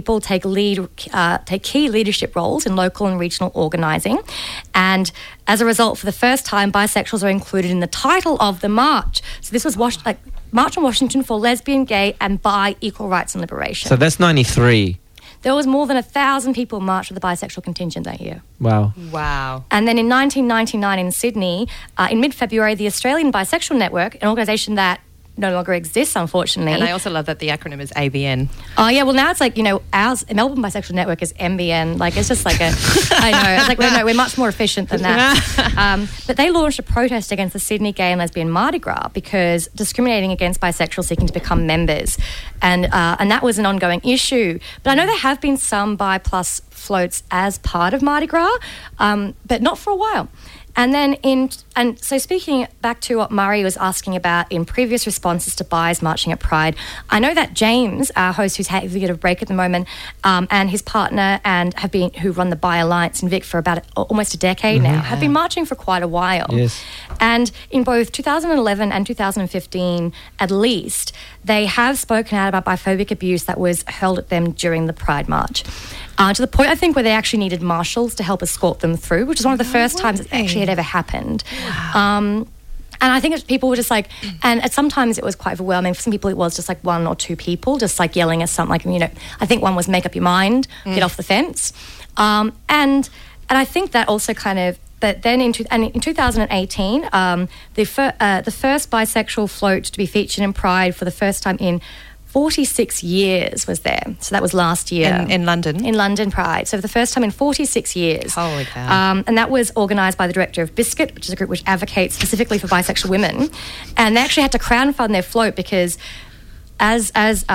Speaker 7: take key leadership roles in local and regional organising. And as a result, for the first time, bisexuals are included in the title of the march. So this was March on Washington for Lesbian, Gay and Bi Equal Rights and Liberation.
Speaker 9: So that's 93.
Speaker 7: There was more than 1,000 people marched with the bisexual contingent that year.
Speaker 9: Wow.
Speaker 3: Wow.
Speaker 7: And then in 1999 in Sydney, in mid-February, the Australian Bisexual Network, an organisation that no longer exists, unfortunately.
Speaker 3: And I also love that the acronym is ABN.
Speaker 7: Oh, yeah. Well, now it's like, ours, Melbourne Bisexual Network is MBN. Like, it's just like I know. It's like, we're much more efficient than that. But they launched a protest against the Sydney Gay and Lesbian Mardi Gras because discriminating against bisexuals seeking to become members. And that was an ongoing issue. But I know there have been some Bi Plus floats as part of Mardi Gras, but not for a while. And then so speaking back to what Murray was asking about in previous responses to Bis marching at Pride, I know that James, our host who's having a bit of a break at the moment, and his partner who run the Bi Alliance in Vic for about almost a decade now, have been marching for quite a while.
Speaker 9: Yes.
Speaker 7: And in both 2011 and 2015, at least, they have spoken out about biphobic abuse that was hurled at them during the Pride March. To the point, I think, where they actually needed marshals to help escort them through, which is one of the first times it actually had ever happened. Wow. And I think people were just like, and sometimes it was quite overwhelming. For some people, it was just like one or two people just like yelling at something. Like, I think one was make up your mind, get off the fence. And I think that also kind of, but then in 2018, the first bisexual float to be featured in Pride for the first time in 46 years was there. So that was last year.
Speaker 3: In London?
Speaker 7: In London Pride. So for the first time in 46 years.
Speaker 3: Holy cow.
Speaker 7: And that was organised by the director of Biscuit, which is a group which advocates specifically for bisexual women. And they actually had to crowdfund their float because as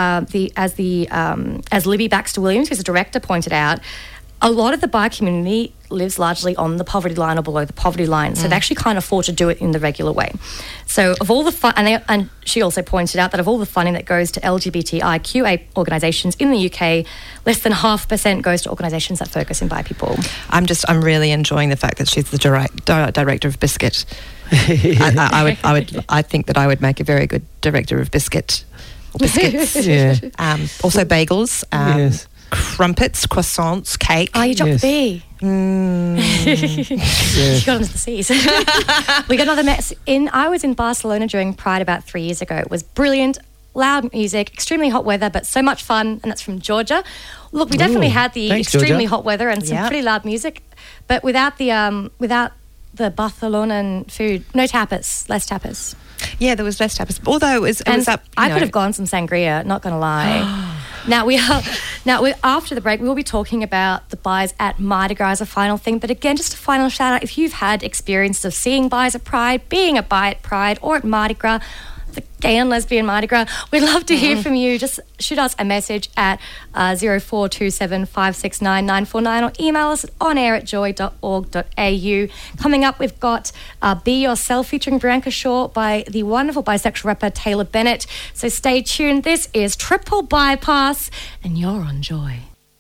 Speaker 7: Libby Baxter Williams, who's a director, pointed out, a lot of the bi community lives largely on the poverty line or below the poverty line, so they actually can't afford to do it in the regular way. So of all the fun, and she also pointed out that of all the funding that goes to LGBTIQA organisations in the UK, less than 0.5% goes to organisations that focus in bi people.
Speaker 3: I'm really enjoying the fact that she's the director of Biscuit. I think that I would make a very good director of Biscuit. Or biscuits.
Speaker 9: Yeah.
Speaker 3: Also bagels.
Speaker 9: Yes.
Speaker 3: Crumpets, croissants, cake.
Speaker 7: Oh, you dropped the B. She got into the C's. We got another mess. I was in Barcelona during Pride about 3 years ago. It was brilliant, loud music, extremely hot weather, but so much fun, and that's from Georgia. Look, we definitely had the extremely hot weather and some pretty loud music, but without the Barcelonan food, no tapas, less tapas.
Speaker 3: Yeah, there was less tapas. Although it was up.
Speaker 7: I could have gone some sangria, not going to lie. Now, after the break, we will be talking about the Bis at Mardi Gras as a final thing. But again, just a final shout out, if you've had experiences of seeing Bis at Pride, being a Bi at Pride or at Mardi Gras, the Gay and Lesbian Mardi Gras, we'd love to hear from you. Just shoot us a message at 0427 569 949 or email us at onair@joy.org.au. Coming up, we've got Be Yourself featuring Bianca Shaw by the wonderful bisexual rapper Taylor Bennett. So stay tuned. This is Triple Bypass and you're on Joy.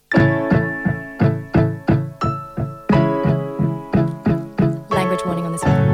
Speaker 7: Language warning on this one.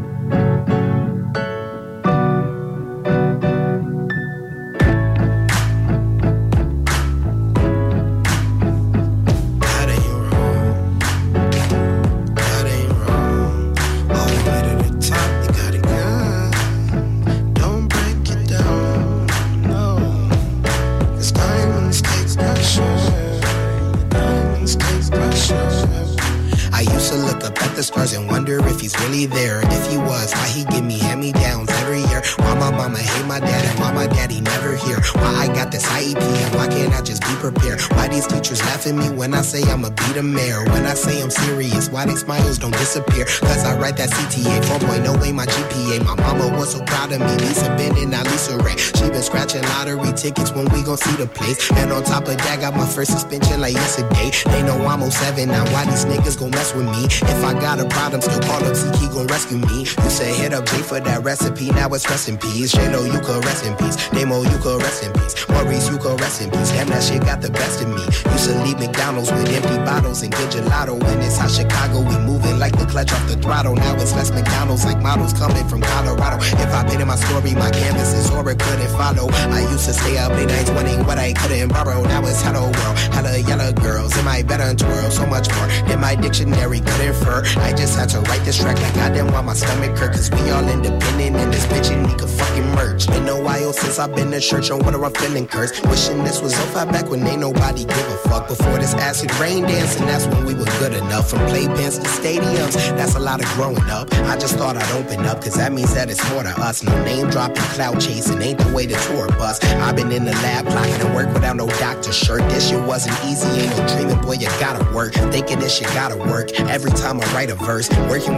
Speaker 12: Stars and wonder if he's really there. If he was, why he give me hand-me-downs every year? Why my mama hate my dad and why my daddy never here? Why I got this IEP and why can't I just be prepared? Why these teachers laugh at me when I say I'ma be the mayor? When I say I'm serious, why they smiles don't disappear? Cause I write that CTA 4.0 ain't my GPA. My mama was so proud of me. Lisa Bennett, not Lisa Ray. She been scratching lottery tickets when we gon' see the place. And on top of that, got my first suspension like yesterday. They know I'm 07 now. Why these niggas gon' mess with me. If I got a problem, still call up Zeke, he gon' rescue me. You say hit up J for that recipe, now it's rest in peace. J-Lo, you could rest in peace. Damo, you could rest in peace. Maurice, you could rest in peace. Damn, that shit got the best of me. Used to leave McDonald's with empty bottles and good gelato. When it's hot Chicago, we moving like the clutch off the throttle. Now it's less McDonald's like models coming from Colorado. If I painted my story, my canvas is or it couldn't follow. I used to stay up late nights wanting what I couldn't borrow. Now it's hello world, hello yellow girls. Am I better and twirl? So much more than my dictionary could infer. I just had to write this track like I didn't want my stomach hurt. Cause we all independent and this bitch and we could fucking merge. Been a while since I've been to church on whether I'm feeling cursed. Wishing this was over back when ain't nobody give a fuck. Before this acid rain dancing, that's when we were good enough. From playpens to stadiums, that's a lot of growing up. I just thought I'd open up, cause that means that it's more to us. No name dropping, cloud chasing, ain't the way the tour bus. I've been in the lab clocking and work without no doctor shirt. This shit wasn't easy, ain't no dreaming, boy, you gotta work. Thinking this shit gotta work. Every time I write a verse, working,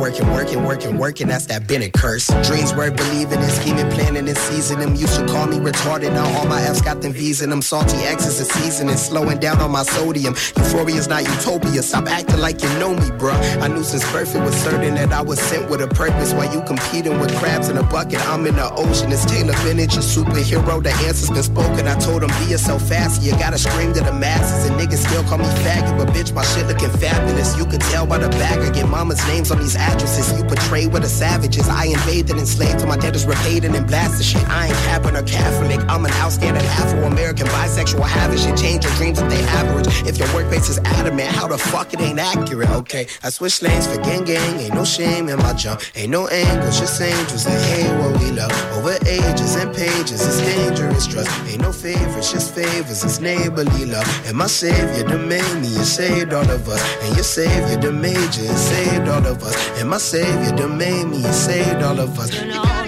Speaker 12: that's that Bennett curse. Dreams worth believing in, scheming, planning, and seizing them. Used to call me retarded, now all my F's got them V's in them. Salty X's and seasoning, slowing down on my sodium. Euphoria's not utopia, stop acting like you know me, bruh. I knew since birth it was certain that I was sent with a purpose. While you competing with crabs in a bucket, I'm in the ocean. It's Taylor Bennett, your superhero, the answer's been spoken. I told him, be yourself fast, you gotta scream to the masses. And niggas still call me faggot, but bitch, my shit looking fabulous. You could tell by the bag, I get mama's names on these addresses. You portray with the savages, I invaded and enslaved till my debtors repaid and blasted shit. I ain't Catholic or Catholic, I'm an outstanding Afro-American, bisexual, having shit, change your dreams if they average. If your workplace is adamant, how the fuck it ain't accurate? Okay, I switch lanes for gang, ain't no shame in my jump, ain't no angles, just angels that hate what we love. Over ages and pages, it's dangerous trust. Ain't no favorites, just favors, it's neighborly love. And my savior done made me, you saved all of us. And your savior done made you, and saved all of us. And my savior done made me, and saved all of us. You gotta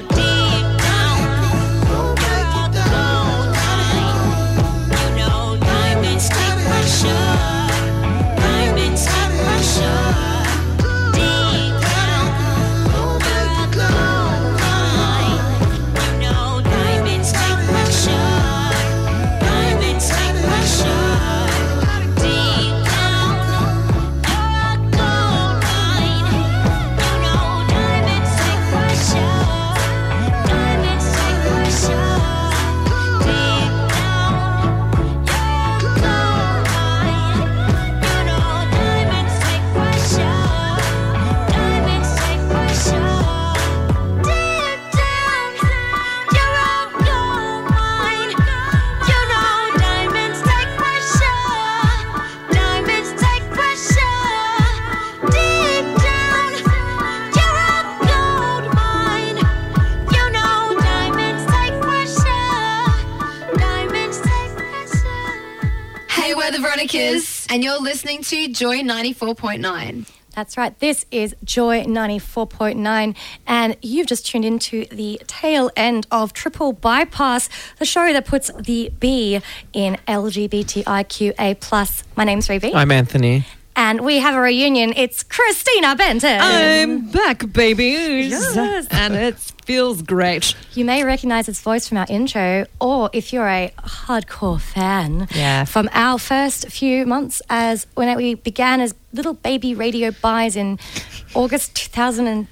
Speaker 5: and you're listening to Joy 94.9.
Speaker 7: That's right. This is Joy 94.9, and you've just tuned into the tail end of Triple Bypass, the show that puts the B in LGBTIQA+. My name's Ruby.
Speaker 9: I'm Anthony.
Speaker 7: And we have a reunion. It's Christina Benton.
Speaker 3: I'm back, babies.
Speaker 7: Yes.
Speaker 3: And it feels great.
Speaker 7: You may recognise its voice from our intro, or if you're a hardcore fan, from our first few months as when we began as little baby radio buys in August 2016.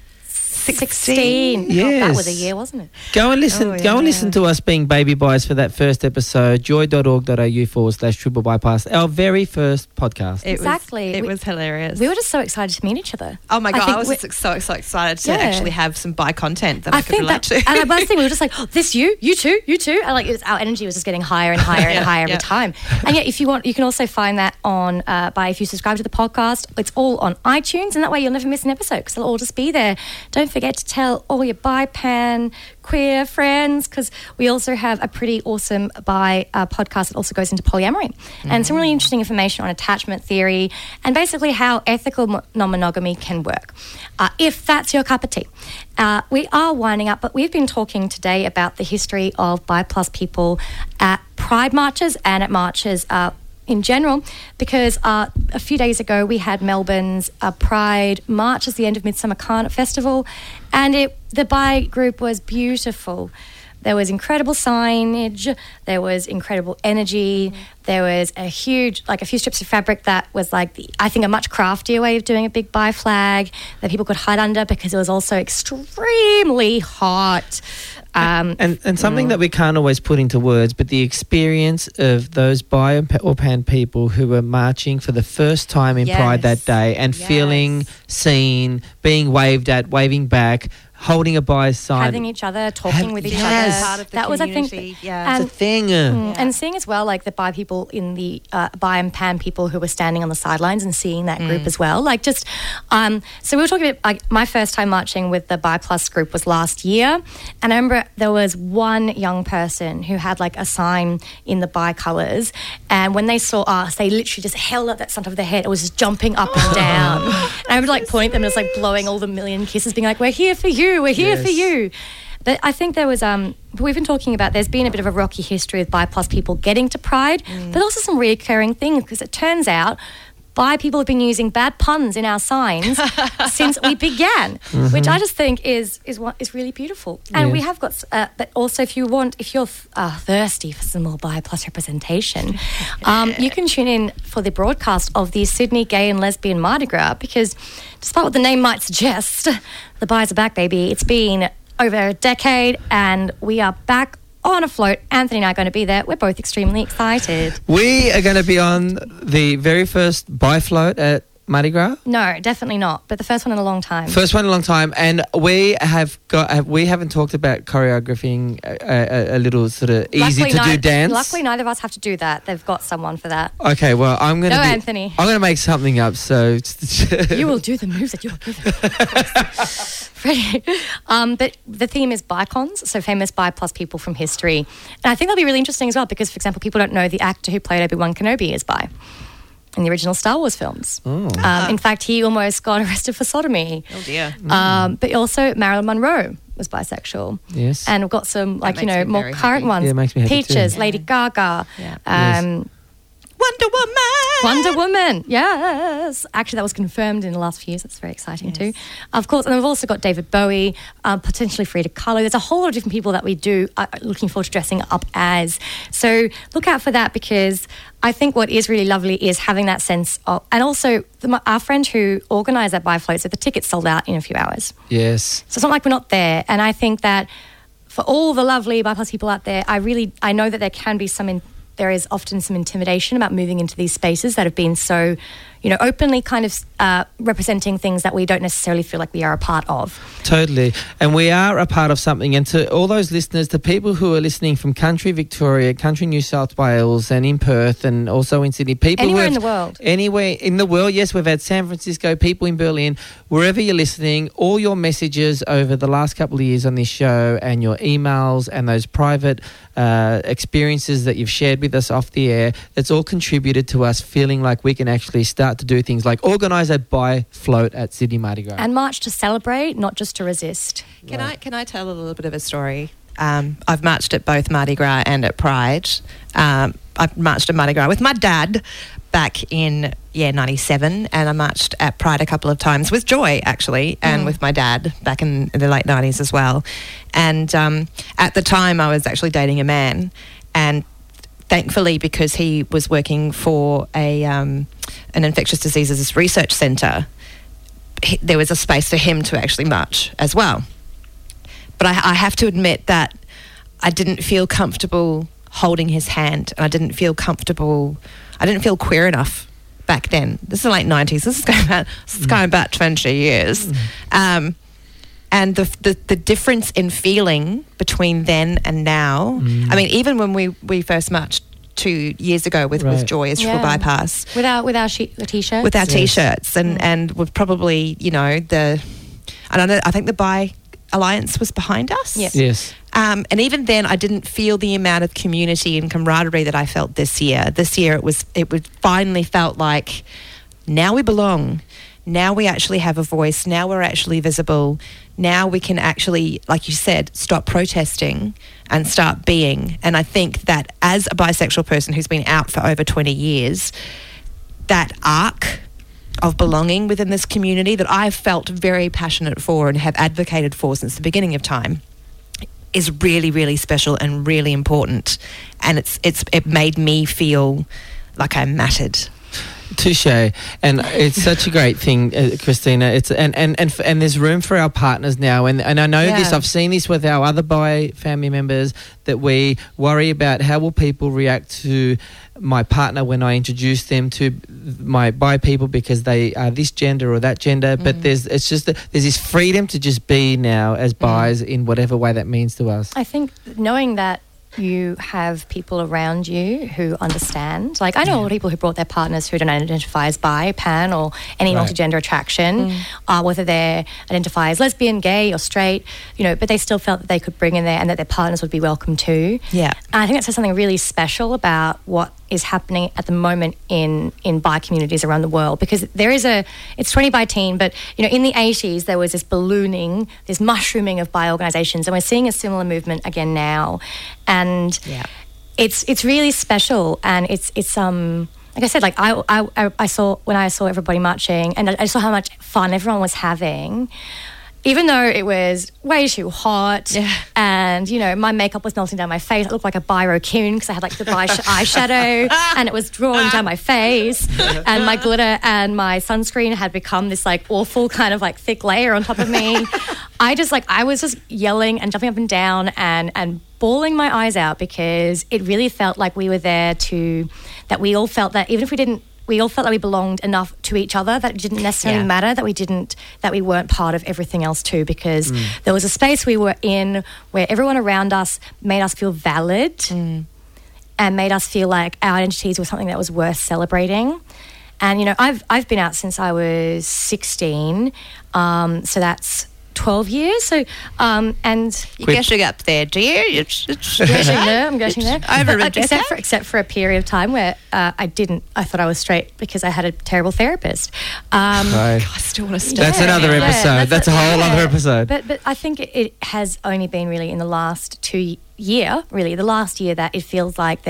Speaker 9: Yes.
Speaker 7: Oh, that was a year, wasn't it?
Speaker 9: Go and listen. Go and listen to us being baby boys for that first episode. joy.org.au/triple bypass. Our very first podcast.
Speaker 7: Exactly.
Speaker 3: It was hilarious.
Speaker 7: We were just so excited to meet each other.
Speaker 3: Oh my God, I was just so excited to actually have some bi content that I could relate to.
Speaker 7: And I was thinking, we were just like, oh, this you too. And like our energy was just getting higher and higher and higher every time. And yet, if you want, you can also find that on if you subscribe to the podcast, it's all on iTunes, and that way you'll never miss an episode because it'll all just be there. Don't forget to tell all your bi-pan queer friends, because we also have a pretty awesome bi podcast that also goes into polyamory and some really interesting information on attachment theory and basically how ethical non-monogamy can work. If that's your cup of tea. We are winding up, but we've been talking today about the history of bi plus people at pride marches and at marches in general, because a few days ago we had Melbourne's Pride March as the end of Midsummer Carnival Festival, and the bi group was beautiful. There was incredible signage. There was incredible energy. There was a few strips of fabric that was like, I think, a much craftier way of doing a big bi flag that people could hide under because it was also extremely hot.
Speaker 9: And something that we can't always put into words, but the experience of those bi or pan people who were marching for the first time in Pride that day and feeling seen, being waved at, waving back, holding a bi sign.
Speaker 7: Having each other, talking with each other.
Speaker 3: Part of the
Speaker 7: that was, I think,
Speaker 3: community,
Speaker 9: it's a thing.
Speaker 7: And seeing as well, like the bi people in the bi and pan people who were standing on the sidelines and seeing that group as well. Like just, so we were talking about, like, my first time marching with the Bi Plus group was last year. And I remember there was one young person who had like a sign in the bi colours. And when they saw us, they literally just held up that front of their head. It was just jumping up and down. And I would like point them and just like blowing all the million kisses, being like, we're here for you. We're here for you. But I think there was, we've been talking about, there's been a bit of a rocky history with bi plus people getting to Pride, but also some reoccurring things, because it turns out bi people have been using bad puns in our signs since we began, which I just think is really beautiful. And we have got, but also if you're thirsty for some more bi plus representation, you can tune in for the broadcast of the Sydney Gay and Lesbian Mardi Gras, because despite what the name might suggest, the bis are back, baby. It's been over a decade and we are back on a float. Anthony and I are going to be there. We're both extremely excited.
Speaker 9: We are going to be on the very first bi float at Mardi Gras?
Speaker 7: No, definitely not. But the first one in a long time.
Speaker 9: First one in a long time. And we haven't talked about choreographing a little sort of easy to do dance.
Speaker 7: Luckily, neither of us have to do that. They've got someone for that.
Speaker 9: Okay, well,
Speaker 7: Anthony.
Speaker 9: I'm going to make something up. So
Speaker 7: you will do the moves that you're given. But the theme is bicons, so famous bi plus people from history. And I think that'll be really interesting as well because, for example, people don't know the actor who played Obi-Wan Kenobi is bi in the original Star Wars films. In fact, he almost got arrested for sodomy.
Speaker 3: Oh, dear.
Speaker 7: But also Marilyn Monroe was bisexual.
Speaker 9: Yes.
Speaker 7: And we've got some, more current
Speaker 9: happy.
Speaker 7: ones.
Speaker 9: Yeah, it makes me happy
Speaker 7: Peaches,
Speaker 9: too.
Speaker 7: Lady Gaga.
Speaker 9: Yes.
Speaker 7: Wonder Woman, yes. Actually, that was confirmed in the last few years. That's very exciting too. Of course, and we've also got David Bowie, potentially Frida Kahlo. There's a whole lot of different people that we do looking forward to dressing up as. So look out for that, because I think what is really lovely is having that sense of, and also our friend who organised that bi float, so the tickets sold out in a few hours.
Speaker 9: Yes.
Speaker 7: So it's not like we're not there. And I think that for all the lovely bi plus people out there, I know that there can be there is often some intimidation about moving into these spaces that have been so, openly kind of representing things that we don't necessarily feel like we are a part of.
Speaker 9: Totally. And we are a part of something. And to all those listeners, the people who are listening from country Victoria, country New South Wales, and in Perth, and also in Sydney.
Speaker 7: Anywhere in the world.
Speaker 9: Anywhere in the world, yes. We've had San Francisco, people in Berlin. Wherever you're listening, all your messages over the last couple of years on this show and your emails and those private experiences that you've shared with us off the air, it's all contributed to us feeling like we can actually start to do things like organise a bi float at Sydney Mardi Gras.
Speaker 7: And march to celebrate, not just to resist.
Speaker 3: Can I tell a little bit of a story? I've marched at both Mardi Gras and at Pride. I've marched at Mardi Gras with my dad back in 97, and I marched at Pride a couple of times with Joy, actually, and with my dad back in the late 90s as well. And at the time I was actually dating a man, and thankfully, because he was working for an infectious diseases research centre, there was a space for him to actually march as well. But I have to admit that I didn't feel comfortable holding his hand, and I didn't feel queer enough back then. This is the late 90s. This is going back 20 years. And the difference in feeling between then and now, I mean, even when we first marched 2 years ago with Joy as Triple Bypass.
Speaker 7: With our T-shirts?
Speaker 3: With our T-shirts. And with probably, I think the Bi Alliance was behind us.
Speaker 9: Yes.
Speaker 3: And even then, I didn't feel the amount of community and camaraderie that I felt this year. This year, it finally felt like, now we belong. Now we actually have a voice. Now we're actually visible. Now we can actually, like you said, stop protesting and start being. And I think that as a bisexual person who's been out for over 20 years, that arc of belonging within this community that I've felt very passionate for and have advocated for since the beginning of time, is really, really special and really important. And it made me feel like I mattered.
Speaker 9: Touche, and it's such a great thing, Christina. It's and there's room for our partners now, and I know this. I've seen this with our other bi family members, that we worry about how will people react to my partner when I introduce them to my bi people because they are this gender or that gender. But there's this freedom to just be now as bis in whatever way that means to us.
Speaker 7: I think knowing that you have people around you who understand. Like, I know a lot of people who brought their partners who don't identify as bi, pan, or any multigender attraction, whether they identify as lesbian, gay, or straight, but they still felt that they could bring in there and that their partners would be welcome too.
Speaker 3: Yeah.
Speaker 7: And I think that says something really special about what is happening at the moment in bi communities around the world, because it's 20 by teen, but in the 80s there was this ballooning, this mushrooming of bi organisations, and we're seeing a similar movement again now, and it's really special, and it's like I said, like I saw when I saw everybody marching, and I saw how much fun everyone was having. Even though it was way too hot and, my makeup was melting down my face. I looked like a bi-raccoon because I had, like, the bi eyeshadow and it was drawn down my face, and my glitter and my sunscreen had become this, like, awful kind of, like, thick layer on top of me. I was just yelling and jumping up and down and bawling my eyes out, because it really felt like we were there that we all felt that even if we all felt that we belonged enough to each other, that it didn't necessarily matter that we weren't part of everything else too, because there was a space we were in where everyone around us made us feel valid and made us feel like our identities were something that was worth celebrating. And, I've been out since I was 16, so that's 12 years. So, and
Speaker 3: you getting up there, do you?
Speaker 7: I'm getting there. Except for a period of time where I thought I was straight because I had a terrible therapist.
Speaker 3: I still want to stay.
Speaker 9: That's another episode. That's a whole other episode.
Speaker 7: But I think it has only been really in the last the last year that it feels like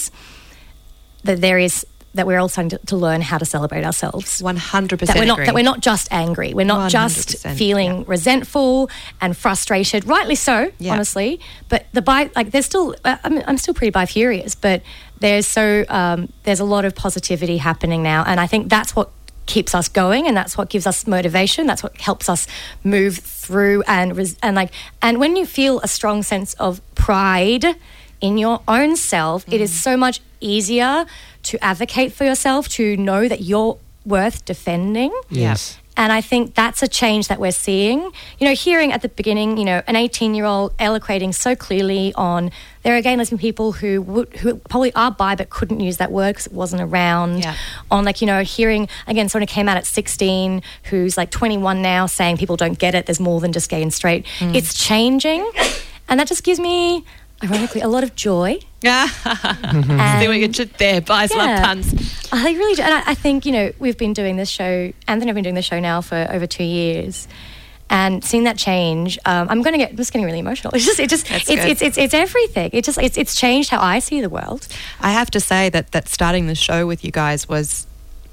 Speaker 7: that we're all starting to learn how to celebrate ourselves.
Speaker 3: 100%
Speaker 7: that we're not just angry. We're not just feeling resentful and frustrated. Rightly so, honestly. But there's still. I'm still pretty bi-furious, but there's a lot of positivity happening now, and I think that's what keeps us going, and that's what gives us motivation. That's what helps us move through and when you feel a strong sense of pride in your own self, it is so much easier to advocate for yourself, to know that you're worth defending.
Speaker 9: Yes.
Speaker 7: And I think that's a change that we're seeing. Hearing at the beginning, an 18-year-old eloquating so clearly on there are gay and lesbian people who probably are bi but couldn't use that word because it wasn't around. Yeah. On hearing, again, someone who came out at 16 who's 21 now saying people don't get it, there's more than just gay and straight. It's changing. And that just gives me, ironically, a lot of joy.
Speaker 3: See what you did there. Bis love puns.
Speaker 7: I really do. And I think, we've been doing this show, Anthony and I've been doing this show now for over 2 years. And seeing that change, I'm just getting really emotional. It's everything. It's changed how I see the world.
Speaker 3: I have to say that starting the show with you guys was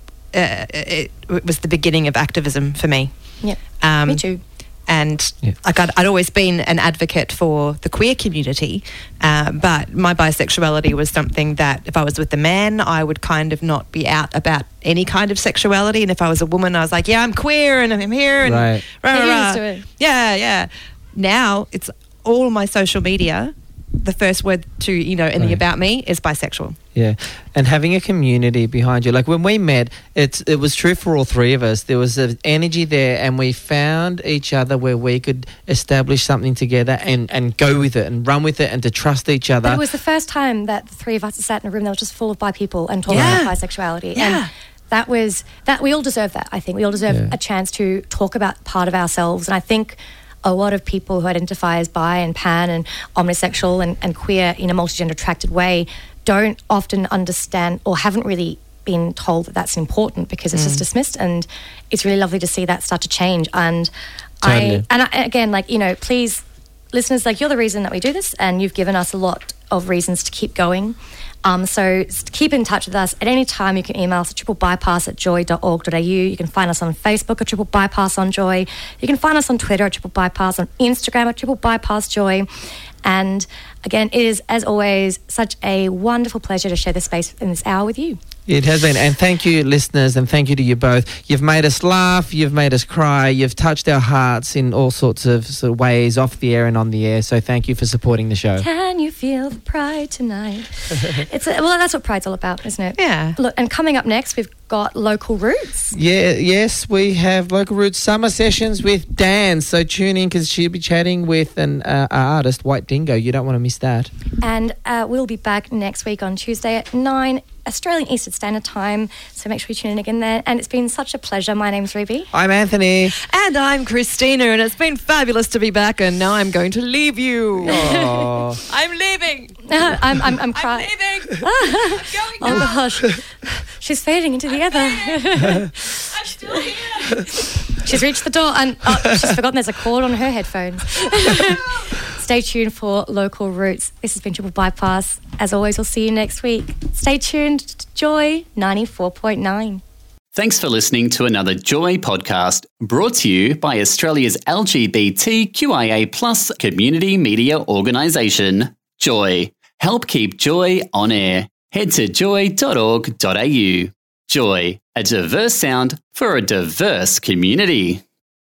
Speaker 3: it was the beginning of activism for me.
Speaker 7: Yeah, me too.
Speaker 3: And I'd always been an advocate for the queer community, but my bisexuality was something that if I was with a man, I would kind of not be out about any kind of sexuality. And if I was a woman, I was like, yeah, I'm queer and I'm here. And
Speaker 9: right.
Speaker 3: Yeah. Now it's all my social media. The first word to, in the about me is bisexual.
Speaker 9: Yeah. And having a community behind you. Like when we met, it was true for all three of us. There was an energy there and we found each other where we could establish something together and go with it and run with it and to trust each other.
Speaker 7: But it was the first time that the three of us sat in a room that was just full of bi people and talking about bisexuality. Yeah. And we all deserve that, I think. We all deserve a chance to talk about part of ourselves. And I think a lot of people who identify as bi and pan and omnisexual and queer in a multigender attracted way don't often understand or haven't really been told that that's important because it's just dismissed, and it's really lovely to see that start to change. And again, please, listeners, you're the reason that we do this, and you've given us a lot of reasons to keep going. So keep in touch with us at any time. You can email us at triplebypass@joy.org.au. You can find us on Facebook at Triple Bypass on Joy. You can find us on Twitter at Triple Bypass, on Instagram at Triple Bypass Joy. And again, it is, as always, such a wonderful pleasure to share this space in this hour with you.
Speaker 9: It has been. And thank you, listeners, and thank you to you both. You've made us laugh, you've made us cry, you've touched our hearts in all sorts of ways, off the air and on the air. So thank you for supporting the show.
Speaker 7: Can you feel the pride tonight? Well, that's what pride's all about, isn't it?
Speaker 3: Yeah.
Speaker 7: Look, and coming up next, we've got Local Roots.
Speaker 9: Yes, we have Local Roots summer sessions with Dan. So tune in because she'll be chatting with an artist, White Dingo. You don't want to miss that.
Speaker 7: And we'll be back next week on Tuesday at 9 Australian Eastern Standard Time. So make sure you tune in again there. And it's been such a pleasure. My name's Ruby.
Speaker 9: I'm Anthony.
Speaker 3: And I'm Christina, and it's been fabulous to be back, and now I'm going to leave you.
Speaker 9: Oh.
Speaker 3: I'm leaving.
Speaker 7: I'm crying.
Speaker 3: I'm leaving.
Speaker 7: Oh, gosh. She's fading into the other.
Speaker 3: I'm still here.
Speaker 7: She's reached the door and she's forgotten there's a cord on her headphones. Stay tuned for Local Roots. This has been Triple Bypass. As always, we'll see you next week. Stay tuned to Joy 94.9.
Speaker 13: Thanks for listening to another Joy podcast brought to you by Australia's LGBTQIA+ community media organisation, Joy. Help keep Joy on air. Head to joy.org.au. Joy, a diverse sound for a diverse community.